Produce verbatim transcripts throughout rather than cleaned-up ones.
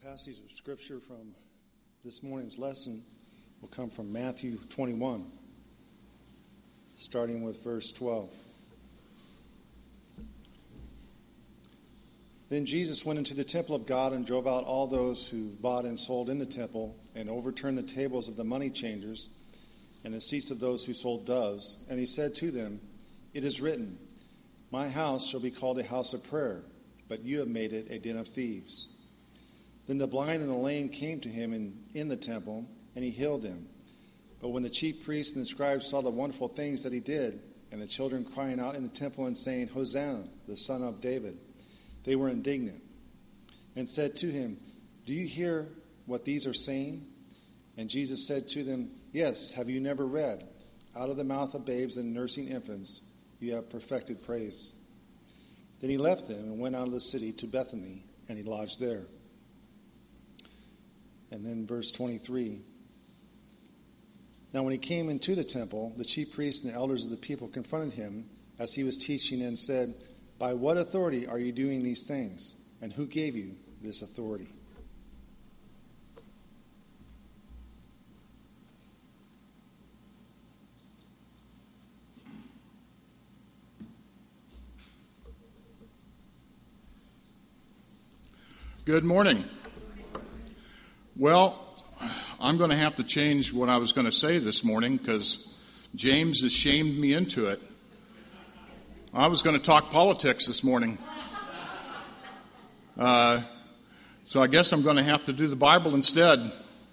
Passage of scripture from this morning's lesson will come from Matthew twenty-one, starting with verse twelve. Then Jesus went into the temple of God and drove out all those who bought and sold in the temple, and overturned the tables of the money changers and the seats of those who sold doves. And he said to them, "It is written, 'My house shall be called a house of prayer,' but you have made it a den of thieves." Then the blind and the lame came to him in, in the temple, and he healed them. But when the chief priests and the scribes saw the wonderful things that he did, and the children crying out in the temple and saying, "Hosanna, the Son of David," they were indignant, and said to him, "Do you hear what these are saying?" And Jesus said to them, "Yes, have you never read, 'Out of the mouth of babes and nursing infants you have perfected praise'?" Then he left them and went out of the city to Bethany, and he lodged there. And then verse twenty-three. Now when he came into the temple, the chief priests and the elders of the people confronted him as he was teaching and said, "By what authority are you doing these things? And who gave you this authority?" Good morning. Well, I'm going to have to change what I was going to say this morning because James has shamed me into it. I was going to talk politics this morning. Uh, so I guess I'm going to have to do the Bible instead.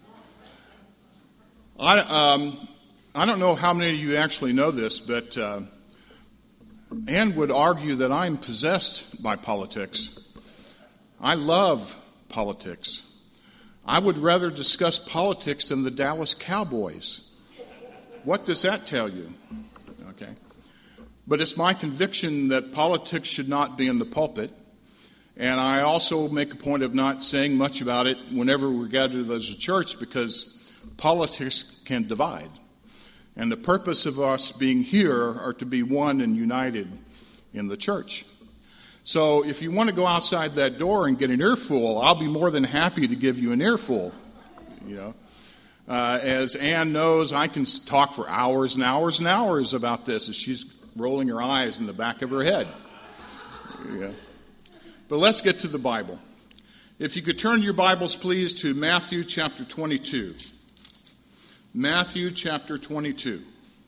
I um, I don't know how many of you actually know this, but uh, Anne would argue that I'm possessed by politics. I love politics. I would rather discuss politics than the Dallas Cowboys. What does that tell you? Okay. But it's my conviction that politics should not be in the pulpit. And I also make a point of not saying much about it whenever we gather as a church because politics can divide. And the purpose of us being here are to be one and united in the church. So if you want to go outside that door and get an earful, I'll be more than happy to give you an earful. You know, uh, as Ann knows, I can talk for hours and hours and hours about this as she's rolling her eyes in the back of her head. Yeah. But let's get to the Bible. If you could turn your Bibles, please, to Matthew chapter twenty-two. Matthew chapter twenty-two.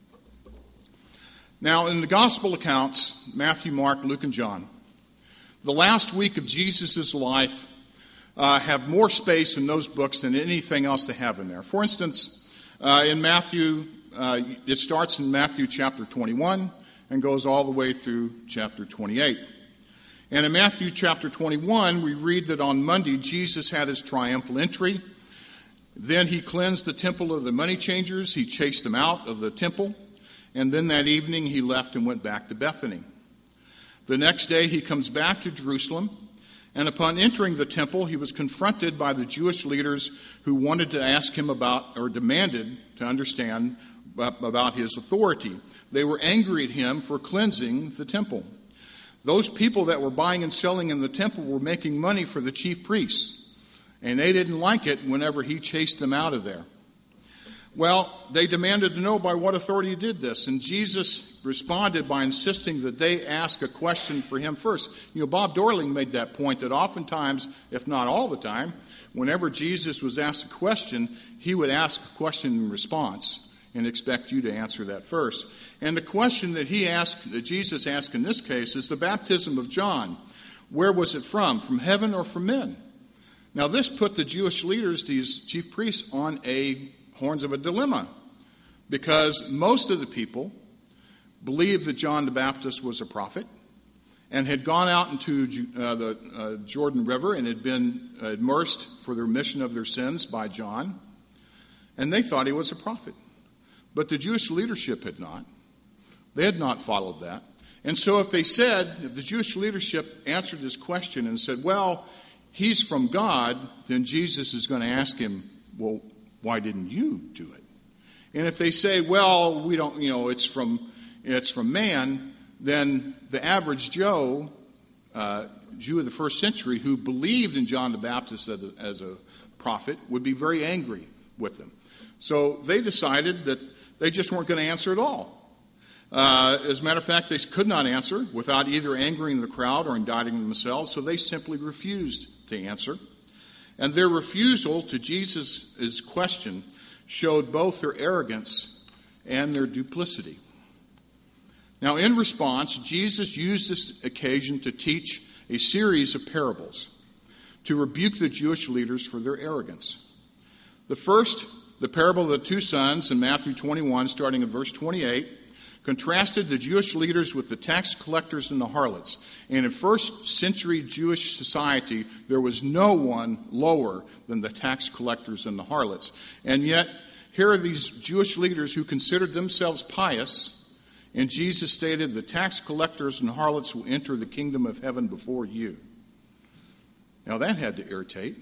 Now, in the gospel accounts, Matthew, Mark, Luke, and John, the last week of Jesus' life uh, have more space in those books than anything else they have in there. For instance, uh, in Matthew, uh, it starts in Matthew chapter twenty-one and goes all the way through chapter twenty-eight. And in Matthew chapter twenty-one, we read that on Monday, Jesus had his triumphal entry. Then he cleansed the temple of the money changers. He chased them out of the temple. And then that evening, he left and went back to Bethany. The next day, he comes back to Jerusalem, and upon entering the temple, he was confronted by the Jewish leaders who wanted to ask him about, or demanded to understand about his authority. They were angry at him for cleansing the temple. Those people that were buying and selling in the temple were making money for the chief priests, and they didn't like it whenever he chased them out of there. Well, they demanded to know by what authority he did this, and Jesus responded by insisting that they ask a question for him first. You know, Bob Dorling made that point that oftentimes, if not all the time, whenever Jesus was asked a question, he would ask a question in response and expect you to answer that first. And the question that he asked, that Jesus asked in this case, is the baptism of John. Where was it from? From heaven or from men? Now, this put the Jewish leaders, these chief priests, on a horns of a dilemma, because most of the people believed that John the Baptist was a prophet and had gone out into uh, the uh, Jordan River and had been immersed for the remission of their sins by John, and they thought he was a prophet. But the Jewish leadership had not. They had not followed that. And so if they said, if the Jewish leadership answered this question and said, well, he's from God, then Jesus is going to ask him, well, why didn't you do it? And if they say, well, we don't, you know, it's from it's from man, then the average Joe uh, Jew of the first century who believed in John the Baptist as a, as a prophet would be very angry with them. So they decided that they just weren't going to answer at all. Uh, as a matter of fact, they could not answer without either angering the crowd or indicting themselves, so they simply refused to answer. And their refusal to Jesus' question showed both their arrogance and their duplicity. Now, in response, Jesus used this occasion to teach a series of parables to rebuke the Jewish leaders for their arrogance. The first, the parable of the two sons in Matthew twenty-one, starting in verse twenty-eight, contrasted the Jewish leaders with the tax collectors and the harlots. And in first century Jewish society, there was no one lower than the tax collectors and the harlots. And yet, here are these Jewish leaders who considered themselves pious, and Jesus stated, the tax collectors and harlots will enter the kingdom of heaven before you. Now that had to irritate.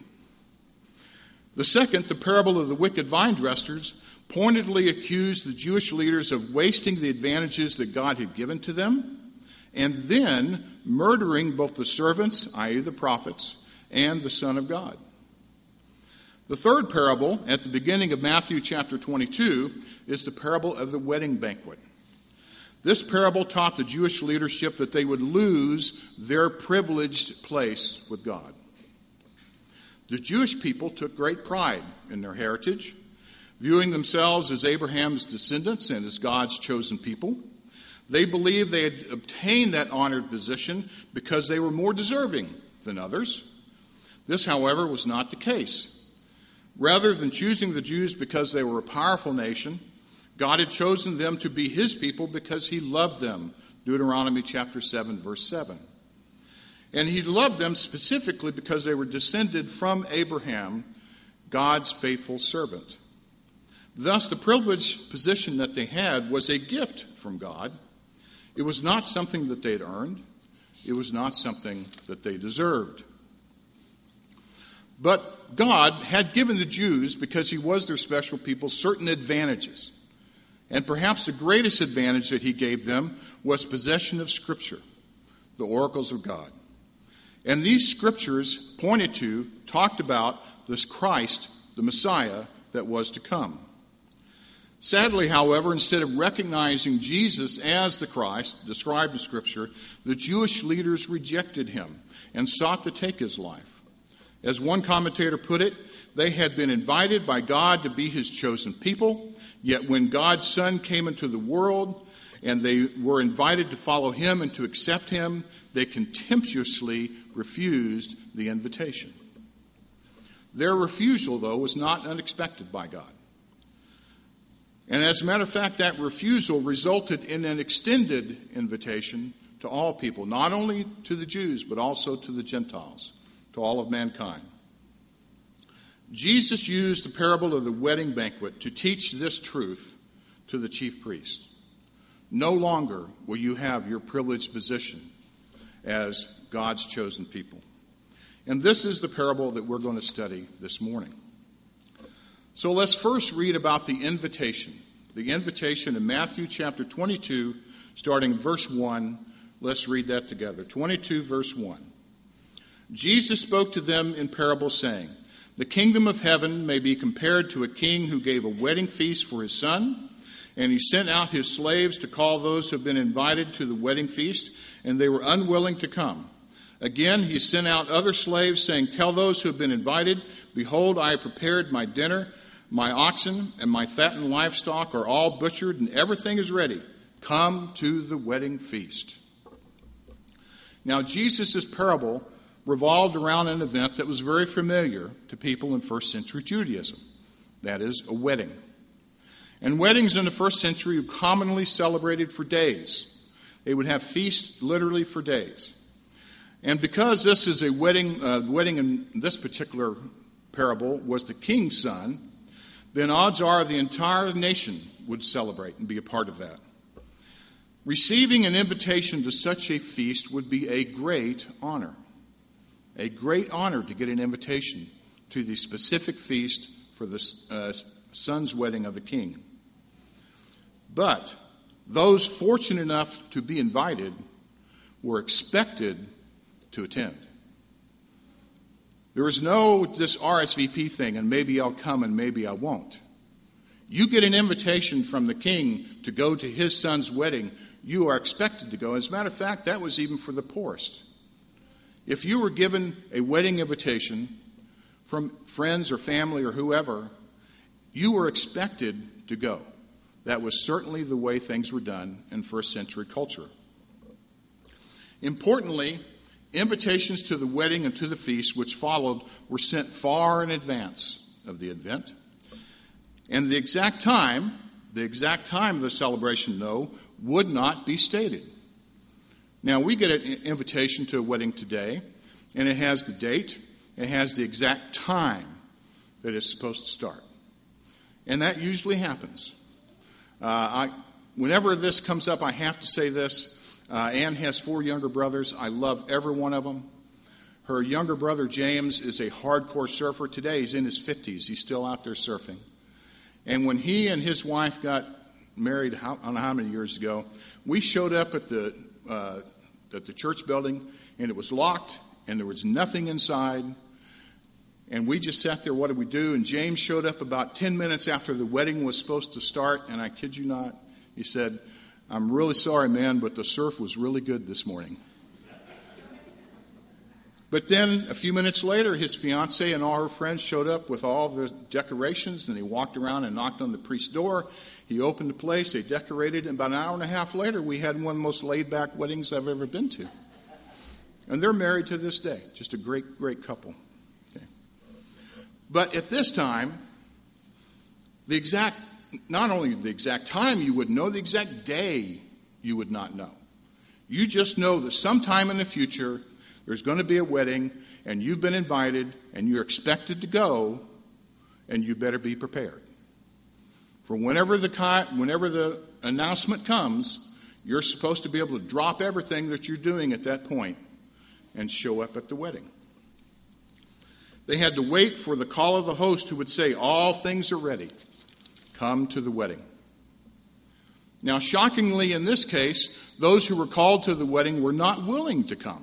The second, the parable of the wicked vine dressers, pointedly accused the Jewish leaders of wasting the advantages that God had given to them, and then murdering both the servants, that is the prophets, and the Son of God. The third parable, at the beginning of Matthew chapter twenty-two, is the parable of the wedding banquet. This parable taught the Jewish leadership that they would lose their privileged place with God. The Jewish people took great pride in their heritage, viewing themselves as Abraham's descendants and as God's chosen people. They believed they had obtained that honored position because they were more deserving than others. This, however, was not the case. Rather than choosing the Jews because they were a powerful nation, God had chosen them to be his people because he loved them. Deuteronomy chapter seven, verse seven. And he loved them specifically because they were descended from Abraham, God's faithful servant. Thus, the privileged position that they had was a gift from God. It was not something that they had earned. It was not something that they deserved. But God had given the Jews, because he was their special people, certain advantages. And perhaps the greatest advantage that he gave them was possession of Scripture, the oracles of God. And these Scriptures pointed to, talked about this Christ, the Messiah, that was to come. Sadly, however, instead of recognizing Jesus as the Christ described in Scripture, the Jewish leaders rejected him and sought to take his life. As one commentator put it, they had been invited by God to be his chosen people, yet when God's Son came into the world and they were invited to follow him and to accept him, they contemptuously refused the invitation. Their refusal, though, was not unexpected by God. And as a matter of fact, that refusal resulted in an extended invitation to all people, not only to the Jews, but also to the Gentiles, to all of mankind. Jesus used the parable of the wedding banquet to teach this truth to the chief priest. No longer will you have your privileged position as God's chosen people. And this is the parable that we're going to study this morning. So let's first read about the invitation. The invitation in Matthew chapter twenty-two, starting in verse one. Let's read that together. twenty-two, verse one. Jesus spoke to them in parables, saying, "The kingdom of heaven may be compared to a king who gave a wedding feast for his son, and he sent out his slaves to call those who have been invited to the wedding feast, and they were unwilling to come. Again, he sent out other slaves, saying, 'Tell those who have been invited, behold, I have prepared my dinner. My oxen and my fattened livestock are all butchered, and everything is ready. Come to the wedding feast.'" Now, Jesus' parable revolved around an event that was very familiar to people in first century Judaism. That is, a wedding. And weddings in the first century were commonly celebrated for days. They would have feasts literally for days. And because this is a wedding, uh, wedding in this particular parable was the king's son, then odds are the entire nation would celebrate and be a part of that. Receiving an invitation to such a feast would be a great honor. A great honor to get an invitation to the specific feast for the uh, son's wedding of the king. But those fortunate enough to be invited were expected to attend. There is no this R S V P thing, and maybe I'll come and maybe I won't. You get an invitation from the king to go to his son's wedding, you are expected to go. As a matter of fact, that was even for the poorest. If you were given a wedding invitation from friends or family or whoever, you were expected to go. That was certainly the way things were done in first century culture. Importantly, invitations to the wedding and to the feast which followed were sent far in advance of the event. And the exact time, the exact time of the celebration, though, would not be stated. Now, we get an invitation to a wedding today, and it has the date, it has the exact time that it's supposed to start. And that usually happens. Uh, I, whenever this comes up, I have to say this. Uh, Anne has four younger brothers. I love every one of them. Her younger brother, James, is a hardcore surfer. Today, he's in his fifties. He's still out there surfing. And when he and his wife got married, how, I don't know how many years ago, we showed up at the uh, at the church building, and it was locked, and there was nothing inside. And we just sat there, what did we do? And James showed up about ten minutes after the wedding was supposed to start, and I kid you not, he said, "I'm really sorry, man, but the surf was really good this morning." But then a few minutes later, his fiancée and all her friends showed up with all the decorations, and he walked around and knocked on the priest's door. He opened the place, they decorated, and about an hour and a half later, we had one of the most laid-back weddings I've ever been to. And they're married to this day. Just a great, great couple. Okay. But at this time, the exact, not only the exact time you wouldn't know, the exact day you would not know. You just know that sometime in the future, there's going to be a wedding, and you've been invited, and you're expected to go, and you better be prepared. For whenever the whenever the announcement comes, you're supposed to be able to drop everything that you're doing at that point and show up at the wedding. They had to wait for the call of the host who would say, "All things are ready. Come to the wedding." Now, shockingly, in this case, those who were called to the wedding were not willing to come.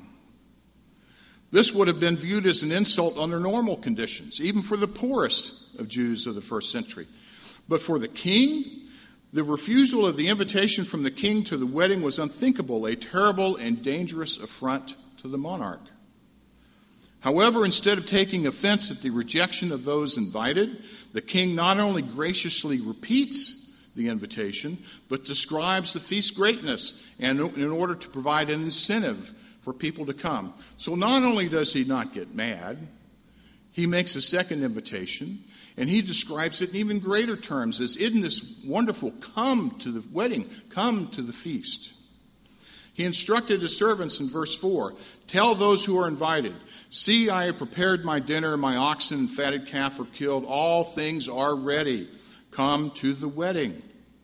This would have been viewed as an insult under normal conditions, even for the poorest of Jews of the first century. But for the king, the refusal of the invitation from the king to the wedding was unthinkable, a terrible and dangerous affront to the monarch. However, instead of taking offense at the rejection of those invited, the king not only graciously repeats the invitation, but describes the feast's greatness and in order to provide an incentive for people to come. So not only does he not get mad, he makes a second invitation, and he describes it in even greater terms as, "Isn't this wonderful? Come to the wedding. Come to the feast." He instructed his servants in verse four, "Tell those who are invited, see, I have prepared my dinner, my oxen and fatted calf are killed, all things are ready. Come to the wedding."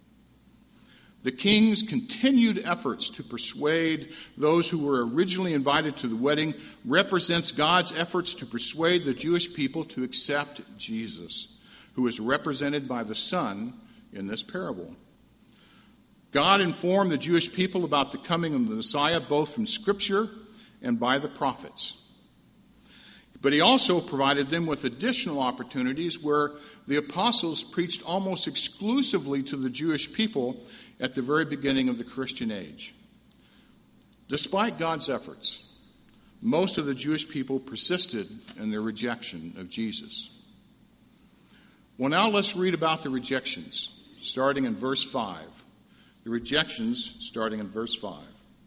The king's continued efforts to persuade those who were originally invited to the wedding represents God's efforts to persuade the Jewish people to accept Jesus, who is represented by the Son in this parable. God informed the Jewish people about the coming of the Messiah both from Scripture and by the prophets. But he also provided them with additional opportunities where the apostles preached almost exclusively to the Jewish people at the very beginning of the Christian age. Despite God's efforts, most of the Jewish people persisted in their rejection of Jesus. Well, now let's read about the rejections, starting in verse five. The rejections, starting in verse five.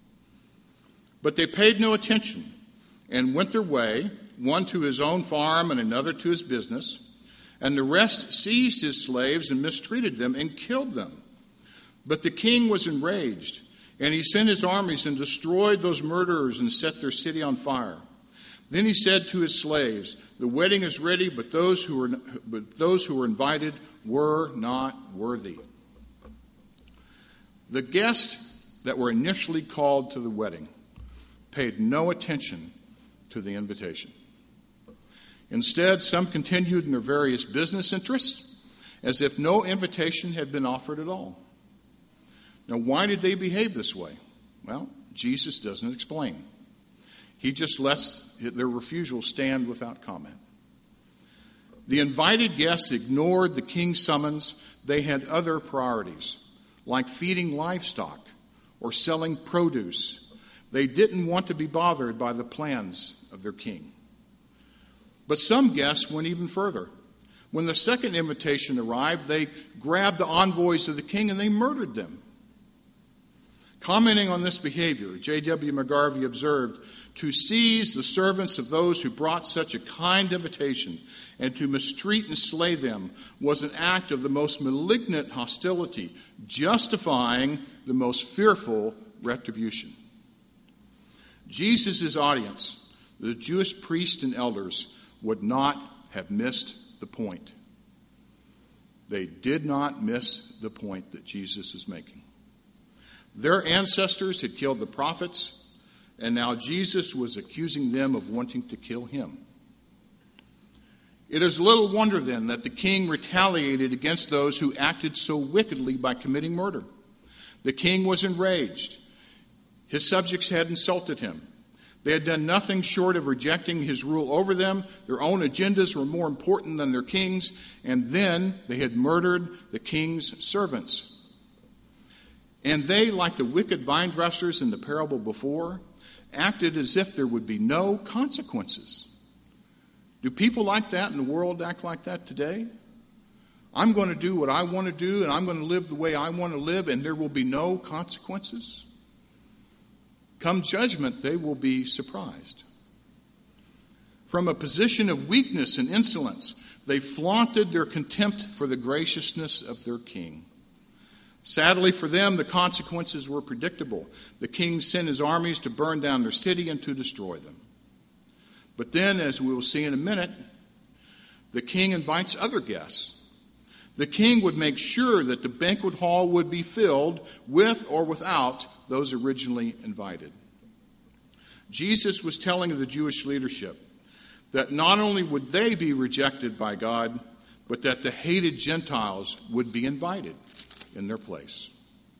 "But they paid no attention and went their way, one to his own farm and another to his business, and the rest seized his slaves and mistreated them and killed them. But the king was enraged, and he sent his armies and destroyed those murderers and set their city on fire. Then he said to his slaves, 'The wedding is ready, but those who were, but those who were invited were not worthy.'" The guests that were initially called to the wedding paid no attention to the invitation. Instead, some continued in their various business interests as if no invitation had been offered at all. Now, why did they behave this way? Well, Jesus doesn't explain. He just lets their refusal stand without comment. The invited guests ignored the king's summons. They had other priorities, like feeding livestock or selling produce. They didn't want to be bothered by the plans of their king. But some guests went even further. When the second invitation arrived, they grabbed the envoys of the king and they murdered them. Commenting on this behavior, J W McGarvey observed, "To seize the servants of those who brought such a kind invitation and to mistreat and slay them was an act of the most malignant hostility, justifying the most fearful retribution." Jesus' audience, the Jewish priests and elders, would not have missed the point. They did not miss the point that Jesus is making. Their ancestors had killed the prophets, and now Jesus was accusing them of wanting to kill him. It is little wonder then that the king retaliated against those who acted so wickedly by committing murder. The king was enraged. His subjects had insulted him. They had done nothing short of rejecting his rule over them. Their own agendas were more important than their king's, and then they had murdered the king's servants. And they, like the wicked vine dressers in the parable before, acted as if there would be no consequences. Do people like that in the world act like that today? I'm going to do what I want to do, and I'm going to live the way I want to live, and there will be no consequences. Come judgment, they will be surprised. From a position of weakness and insolence, they flaunted their contempt for the graciousness of their king. Sadly for them, the consequences were predictable. The king sent his armies to burn down their city and to destroy them. But then, as we will see in a minute, the king invites other guests. The king would make sure that the banquet hall would be filled with or without those originally invited. Jesus was telling the Jewish leadership that not only would they be rejected by God, but that the hated Gentiles would be invited in their place.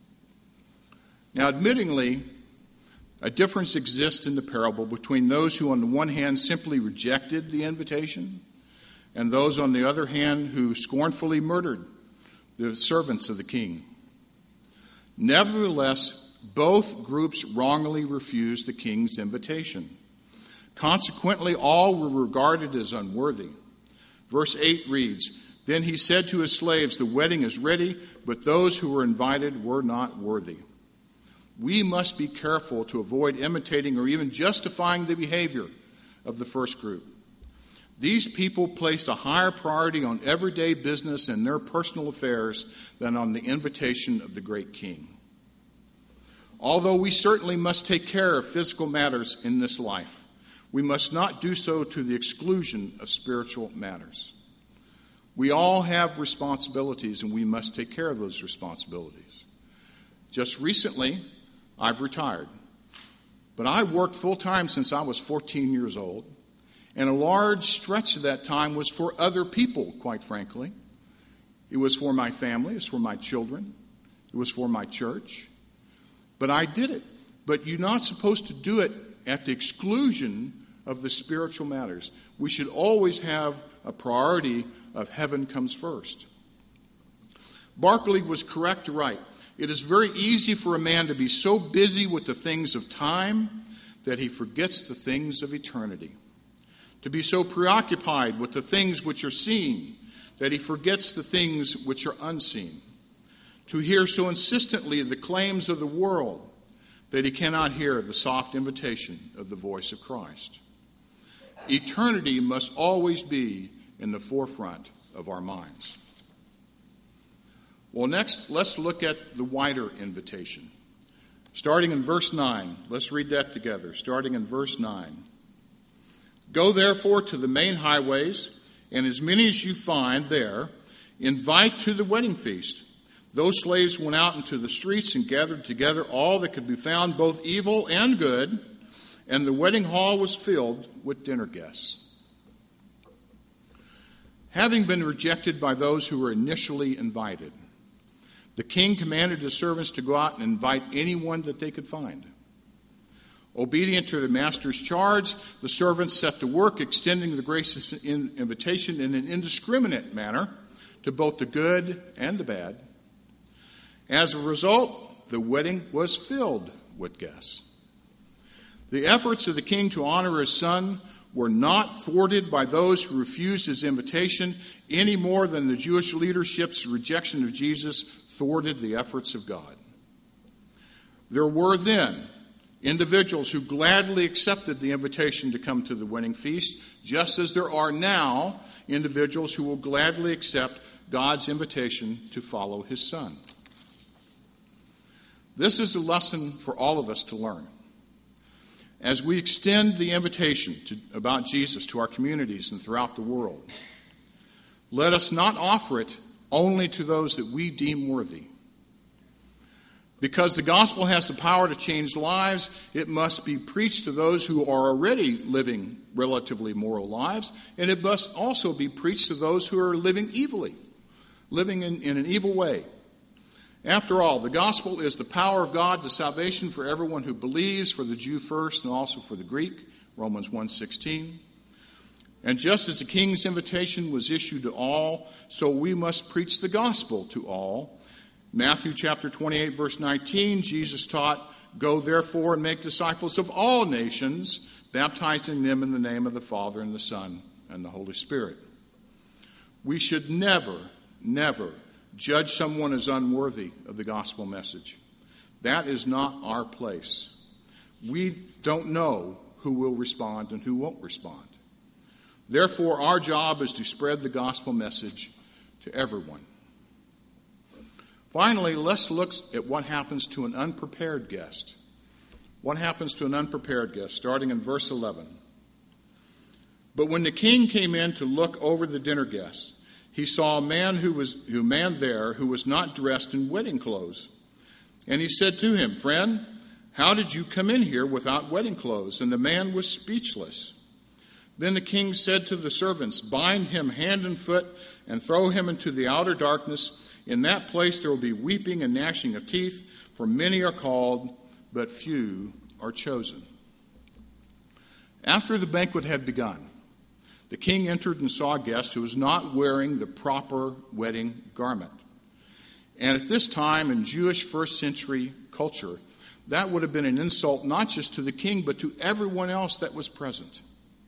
Now, admittingly, a difference exists in the parable between those who, on the one hand, simply rejected the invitation, and those, on the other hand, who scornfully murdered the servants of the king. Nevertheless, both groups wrongly refused the king's invitation. Consequently, all were regarded as unworthy. Verse eight reads, "Then he said to his slaves, 'The wedding is ready, but those who were invited were not worthy.'" We must be careful to avoid imitating or even justifying the behavior of the first group. These people placed a higher priority on everyday business and their personal affairs than on the invitation of the great king. Although we certainly must take care of physical matters in this life, we must not do so to the exclusion of spiritual matters. We all have responsibilities, and we must take care of those responsibilities. Just recently, I've retired. But I worked full-time since I was fourteen years old, and a large stretch of that time was for other people, quite frankly. It was for my family, it was for my children, it was for my church. But I did it. But you're not supposed to do it at the exclusion of the spiritual matters. We should always have a priority of heaven comes first. Barclay was correct to write, "It is very easy for a man to be so busy with the things of time that he forgets the things of eternity. To be so preoccupied with the things which are seen that he forgets the things which are unseen. To hear so insistently the claims of the world that he cannot hear the soft invitation of the voice of Christ. Eternity must always be in the forefront of our minds." Well, next, let's look at the wider invitation. Starting in verse nine, let's read that together. Starting in verse nine. "Go therefore to the main highways, and as many as you find there, invite to the wedding feast. Those slaves went out into the streets and gathered together all that could be found, both evil and good, and the wedding hall was filled with dinner guests." Having been rejected by those who were initially invited, the king commanded his servants to go out and invite anyone that they could find. Obedient to the master's charge, the servants set to work extending the gracious invitation in an indiscriminate manner to both the good and the bad. As a result, the wedding was filled with guests. The efforts of the king to honor his son were not thwarted by those who refused his invitation any more than the Jewish leadership's rejection of Jesus thwarted the efforts of God. There were then individuals who gladly accepted the invitation to come to the wedding feast, just as there are now individuals who will gladly accept God's invitation to follow his son. This is a lesson for all of us to learn. As we extend the invitation to, about Jesus to our communities and throughout the world, let us not offer it only to those that we deem worthy. Because the gospel has the power to change lives, it must be preached to those who are already living relatively moral lives, and it must also be preached to those who are living evilly, living in, in an evil way. After all, the gospel is the power of God to salvation for everyone who believes, for the Jew first and also for the Greek, Romans one sixteen. And just as the king's invitation was issued to all, so we must preach the gospel to all. Matthew chapter twenty-eight, verse nineteen, Jesus taught, "Go therefore and make disciples of all nations, baptizing them in the name of the Father and the Son and the Holy Spirit." We should never, never judge someone as unworthy of the gospel message. That is not our place. We don't know who will respond and who won't respond. Therefore, our job is to spread the gospel message to everyone. Finally, let's look at what happens to an unprepared guest. What happens to an unprepared guest, starting in verse eleven. But when the king came in to look over the dinner guests, he saw a man who was who man there who was not dressed in wedding clothes. And he said to him, "Friend, how did you come in here without wedding clothes?" And the man was speechless. Then the king said to the servants, "Bind him hand and foot and throw him into the outer darkness. In that place there will be weeping and gnashing of teeth, for many are called, but few are chosen." After the banquet had begun, the king entered and saw a guest who was not wearing the proper wedding garment. And at this time in Jewish first century culture, that would have been an insult not just to the king, but to everyone else that was present.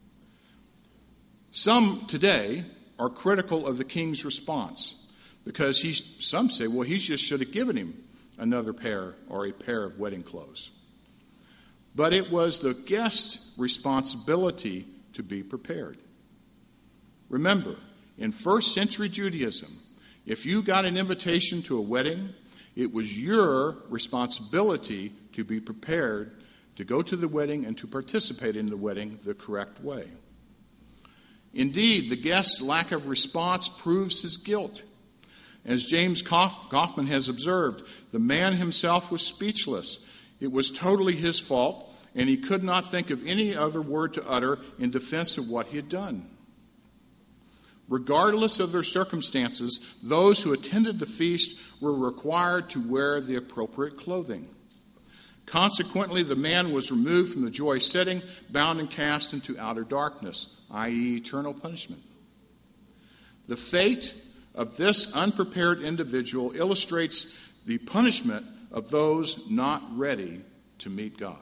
Some today are critical of the king's response because he, some say, well, he just should have given him another pair or a pair of wedding clothes. But it was the guest's responsibility to be prepared. Remember, in first century Judaism, if you got an invitation to a wedding, it was your responsibility to be prepared to go to the wedding and to participate in the wedding the correct way. Indeed, the guest's lack of response proves his guilt. As James Kaufman has observed, the man himself was speechless. It was totally his fault, and he could not think of any other word to utter in defense of what he had done. Regardless of their circumstances, those who attended the feast were required to wear the appropriate clothing. Consequently, the man was removed from the joyous setting, bound and cast into outer darkness, that is eternal punishment. The fate of this unprepared individual illustrates the punishment of those not ready to meet God.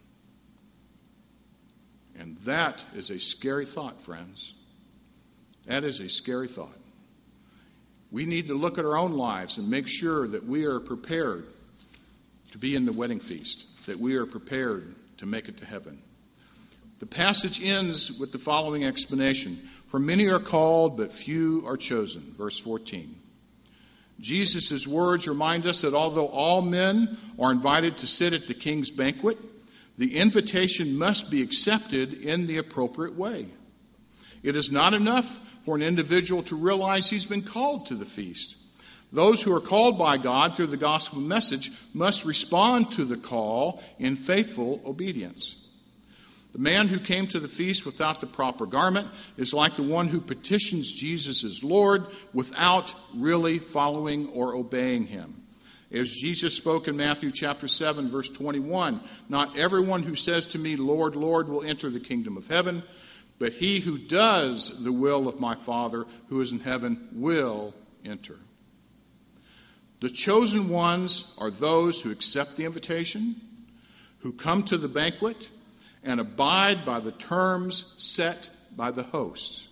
And that is a scary thought, friends. That is a scary thought. We need to look at our own lives and make sure that we are prepared to be in the wedding feast, that we are prepared to make it to heaven. The passage ends with the following explanation. For many are called, but few are chosen. Verse fourteen. Jesus' words remind us that although all men are invited to sit at the king's banquet, the invitation must be accepted in the appropriate way. It is not enough for an individual to realize he's been called to the feast. Those who are called by God through the gospel message must respond to the call in faithful obedience. The man who came to the feast without the proper garment is like the one who petitions Jesus as Lord without really following or obeying him. As Jesus spoke in Matthew chapter seven, verse twenty-one, not everyone who says to me, Lord, Lord, will enter the kingdom of heaven, but he who does the will of my Father who is in heaven will enter. The chosen ones are those who accept the invitation, who come to the banquet, and abide by the terms set by the host.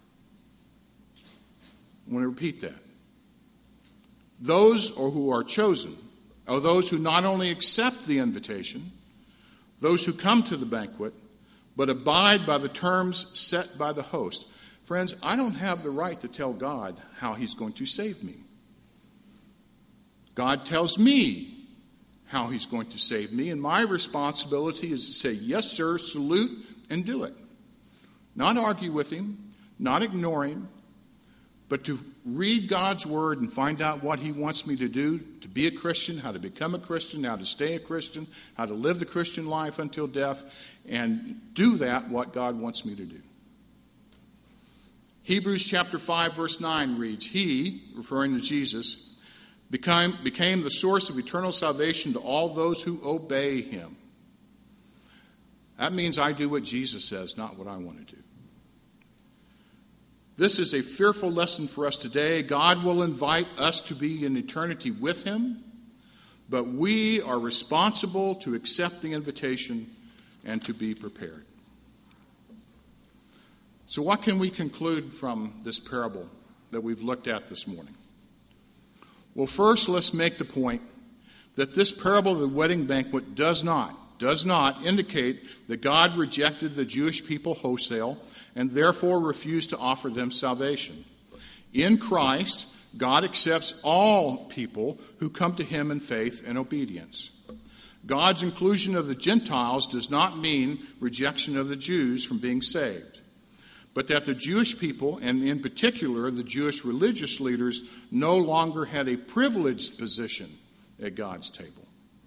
I want to repeat that. Those or who are chosen are those who not only accept the invitation, those who come to the banquet, but abide by the terms set by the host. Friends, I don't have the right to tell God how he's going to save me. God tells me how he's going to save me, and my responsibility is to say, yes, sir, salute, and do it. Not argue with him, not ignore him, but to read God's word and find out what he wants me to do to be a Christian, how to become a Christian, how to stay a Christian, how to live the Christian life until death, and do that what God wants me to do. Hebrews chapter five, verse nine reads, he, referring to Jesus, became, became the source of eternal salvation to all those who obey him. That means I do what Jesus says, not what I want to do. This is a fearful lesson for us today. God will invite us to be in eternity with him, but we are responsible to accept the invitation and to be prepared. So what can we conclude from this parable that we've looked at this morning? Well, first, let's make the point that this parable of the wedding banquet does not, does not indicate that God rejected the Jewish people wholesale and therefore refused to offer them salvation. In Christ, God accepts all people who come to him in faith and obedience. God's inclusion of the Gentiles does not mean rejection of the Jews from being saved, but that the Jewish people, and in particular the Jewish religious leaders, no longer had a privileged position at God's table.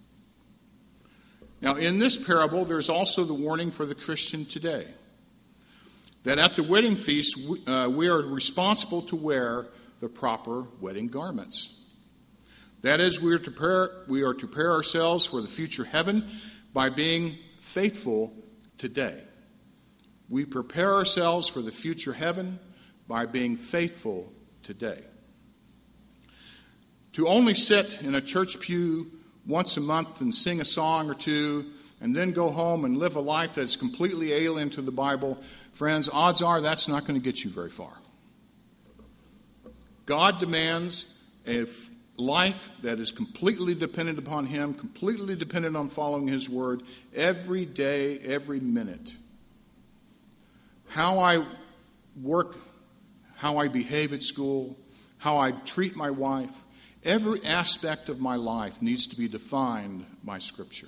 Now, in this parable, there's also the warning for the Christian today, that at the wedding feast, we, uh, we are responsible to wear the proper wedding garments. That is, we are, to prepare, we are to prepare ourselves for the future heaven by being faithful today. We prepare ourselves for the future heaven by being faithful today. To only sit in a church pew once a month and sing a song or two and then go home and live a life that is completely alien to the Bible, friends, odds are that's not going to get you very far. God demands a life that is completely dependent upon him, completely dependent on following his word every day, every minute. How I work, how I behave at school, how I treat my wife, every aspect of my life needs to be defined by Scripture.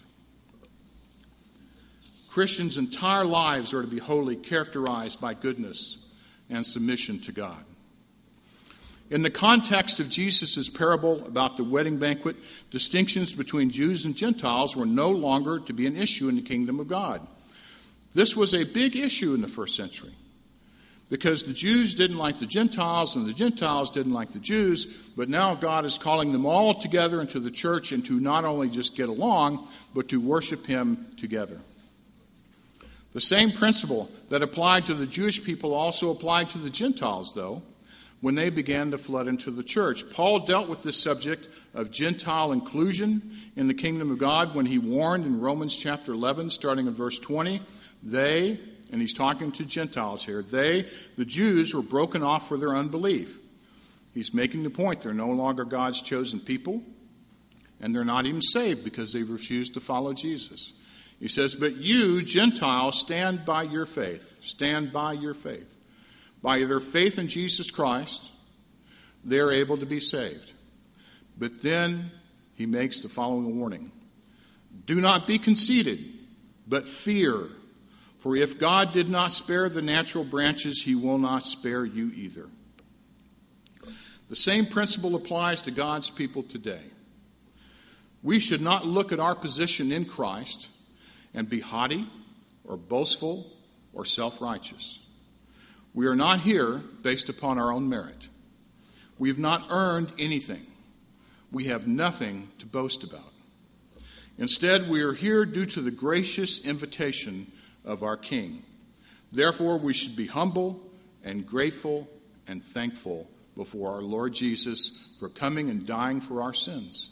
Christians' entire lives are to be wholly characterized by goodness and submission to God. In the context of Jesus' parable about the wedding banquet, distinctions between Jews and Gentiles were no longer to be an issue in the kingdom of God. This was a big issue in the first century because the Jews didn't like the Gentiles and the Gentiles didn't like the Jews, but now God is calling them all together into the church and to not only just get along, but to worship him together. The same principle that applied to the Jewish people also applied to the Gentiles, though, when they began to flood into the church. Paul dealt with this subject of Gentile inclusion in the kingdom of God when he warned in Romans chapter eleven, starting in verse twenty, they, and he's talking to Gentiles here, they, the Jews, were broken off for their unbelief. He's making the point they're no longer God's chosen people, and they're not even saved because they refused to follow Jesus. He says, but you, Gentiles, stand by your faith. Stand by your faith. By their faith in Jesus Christ, they're able to be saved. But then he makes the following warning. Do not be conceited, but fear. For if God did not spare the natural branches, he will not spare you either. The same principle applies to God's people today. We should not look at our position in Christ and be haughty or boastful or self-righteous. We are not here based upon our own merit. We have not earned anything. we have nothing to boast about. Instead, we are here due to the gracious invitation of our King. Therefore, we should be humble and grateful and thankful before our Lord Jesus for coming and dying for our sins.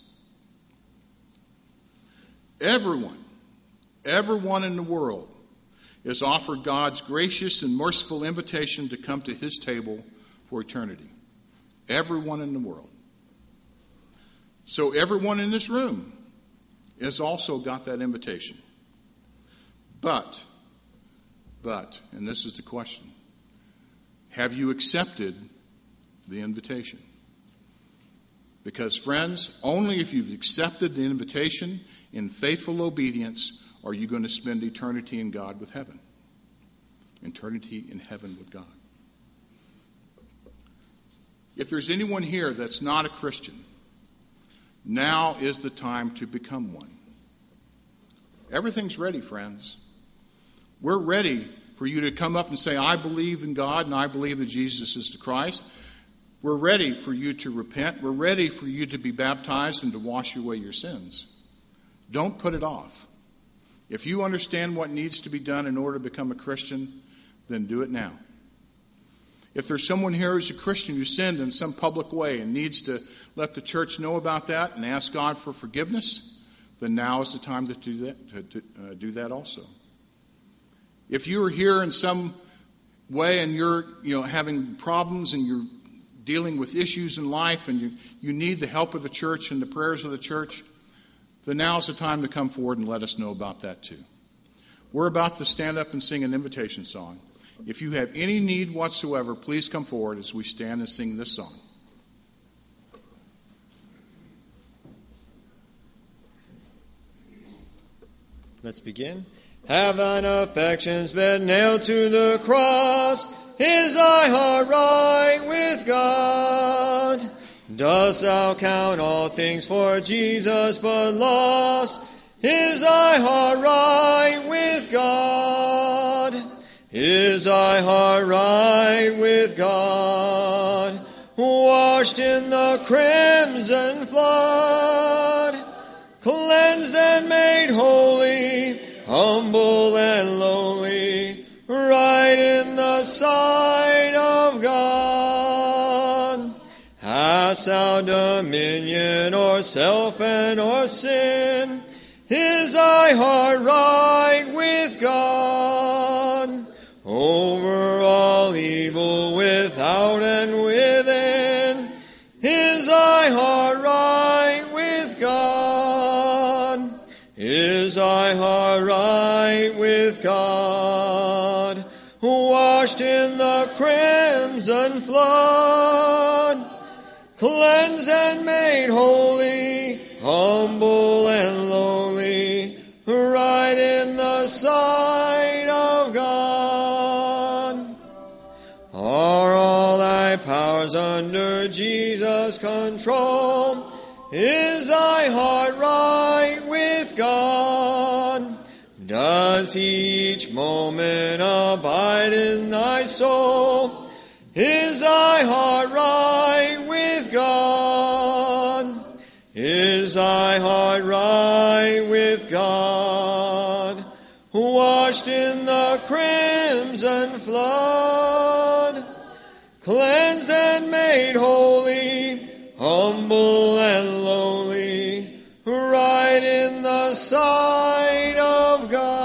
Everyone, everyone in the world is offered God's gracious and merciful invitation to come to his table for eternity. Everyone in the world. So everyone in this room has also got that invitation. But, but, and this is the question, have you accepted the invitation? Because, friends, only if you've accepted the invitation in faithful obedience are you going to spend eternity in God with heaven. Eternity in heaven with God. If there's anyone here that's not a Christian, now is the time to become one. Everything's ready, friends. We're ready for you to come up and say, I believe in God and I believe that Jesus is the Christ. We're ready for you to repent. We're ready for you to be baptized and to wash away your sins. Don't put it off. If you understand what needs to be done in order to become a Christian, then do it now. If there's someone here who's a Christian who sinned in some public way and needs to let the church know about that and ask God for forgiveness, then now is the time to do that, to, to uh, do that also. If you are here in some way and you're you know having problems and you're dealing with issues in life and you, you need the help of the church and the prayers of the church, then now is the time to come forward and let us know about that too. We're about to stand up and sing an invitation song. If you have any need whatsoever, please come forward as we stand and sing this song. Let's begin. Have thine affections been nailed to the cross? Is thy heart right with God? Dost thou count all things for Jesus but loss? Is thy heart right with God? Is thy heart right with God? Washed in the crimson flood, cleansed and made holy, humble and lowly, right in the sight of God. Hast thou dominion o'er self and o'er sin? Is thy heart right with God? Over all evil without and within, is thy heart right with God? Is thy heart right with God? Washed in the crimson flood, cleansed and made holy, humble and lowly, right in the sight of God. Are all thy powers under Jesus' control? Is thy heart right with God? Does he each moment abide in thy soul? Is thy heart right with God? Is thy heart right with God? Washed in the crimson flood, cleansed and made holy, humble and lowly, right in the sight of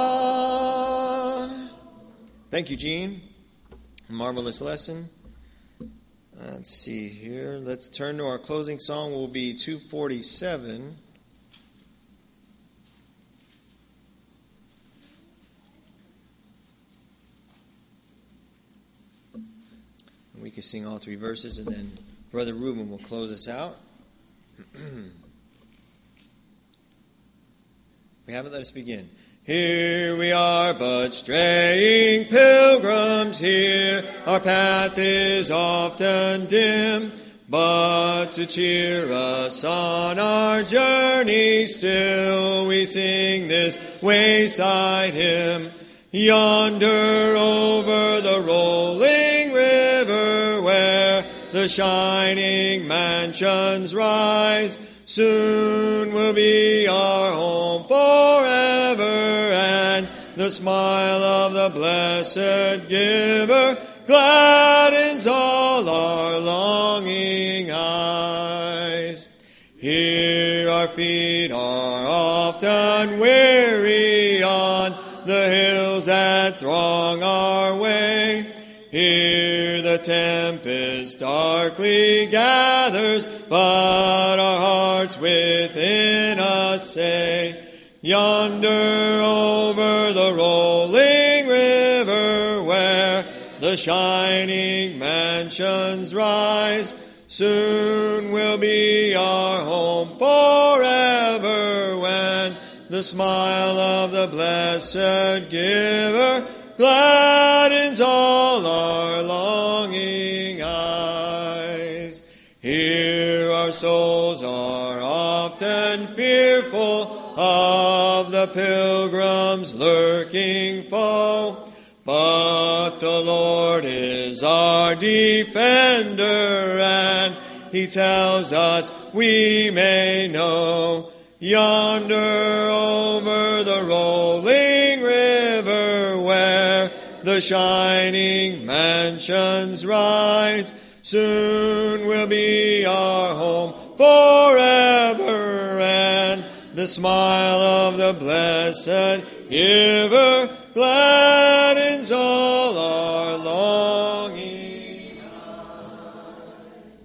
God. Thank you, Gene. Marvelous lesson. Let's see here. Let's turn to our closing song. Will be two forty-seven. And we can sing all three verses, and then Brother Reuben will close us out. We have it. Let us begin. Here we are but straying pilgrims here. Our path is often dim, but to cheer us on our journey still, we sing this wayside hymn. Yonder over the rolling river where the shining mansions rise, soon will be our home forever, and the smile of the blessed giver gladdens all our longing eyes. Here our feet are often weary on the hills that throng our way. Here the tempest darkly gathers, but our hearts within us say, yonder over the rolling river where the shining mansions rise, soon will be our home forever, when the smile of the blessed giver gladdens all our longing eyes. Here our souls are often fearful of the pilgrim's lurking foe, but the Lord is our defender, and he tells us we may know, yonder over the rolling river where the shining mansions rise, soon will be our home forever, and the smile of the blessed giver gladdens all our longing eyes.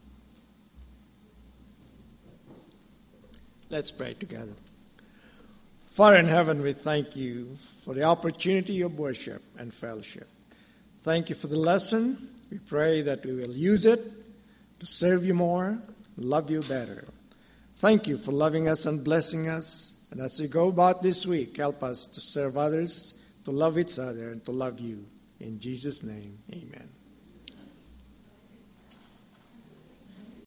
Let's pray together. Father in heaven, we thank you for the opportunity of worship and fellowship. Thank you for the lesson. We pray that we will use it to serve you more, love you better. Thank you for loving us and blessing us. And as we go about this week, help us to serve others, to love each other, and to love you. In Jesus' name, amen.